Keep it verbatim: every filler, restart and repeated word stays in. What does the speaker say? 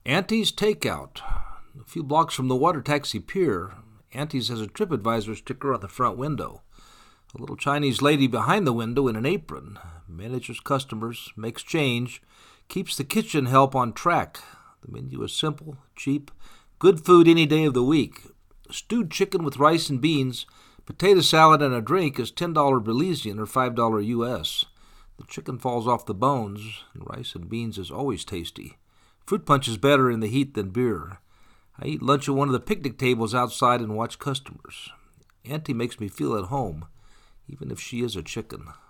Auntie's Takeout. A few blocks from the water taxi pier, Auntie's has a TripAdvisor sticker on the front window. A little Chinese lady behind the window in an apron manages customers, makes change, keeps the kitchen help on track. The menu is simple, cheap, good food any day of the week. Stewed chicken with rice and beans, potato salad, and a drink is ten dollars Belizean or five dollars U S. The chicken falls off the bones, and rice and beans is always tasty. Fruit punch is better in the heat than beer. I eat lunch at one of the picnic tables outside and watch customers. Auntie makes me feel at home, even if she is a chicken.